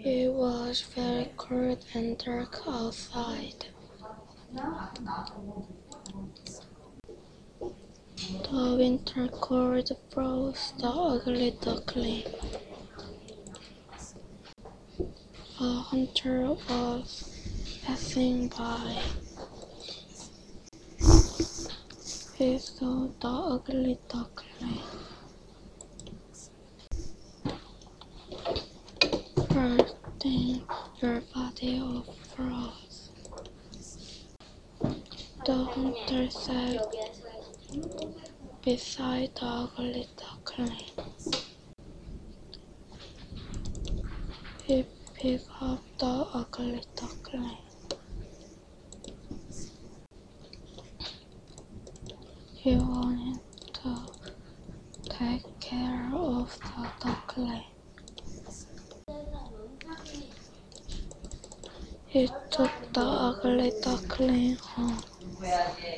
It was very cold and dark outside. The winter cold froze the ugly duckling. A hunter was passing by. He saw the ugly duckling. Bursting your body of frost. The hunter sat beside the ugly duckling. He picked up the ugly duckling. He wanted to take care of the duckling. He took the ugly duckling home.